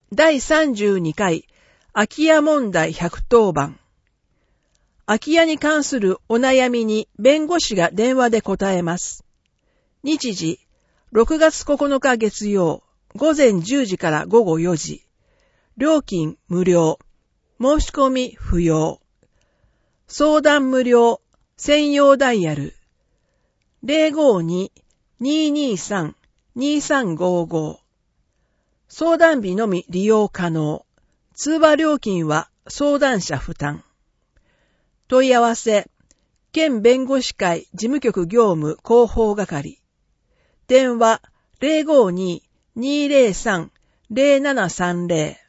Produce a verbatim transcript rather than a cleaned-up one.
だいさんじゅうにかい空き家問題ひゃくとおばん。空き家に関するお悩みに弁護士が電話で答えます。日時、ろくがつここのか月曜、午前じゅうじから午後よじ。料金無料。申し込み不要。相談無料。専用ダイヤル。ゼロごに にーにーさん にーさんごご。相談日のみ利用可能。通話料金は相談者負担。問い合わせ、県弁護士会事務局業務広報係。電話ゼロごに にーぜろさん ゼロななさんゼロ。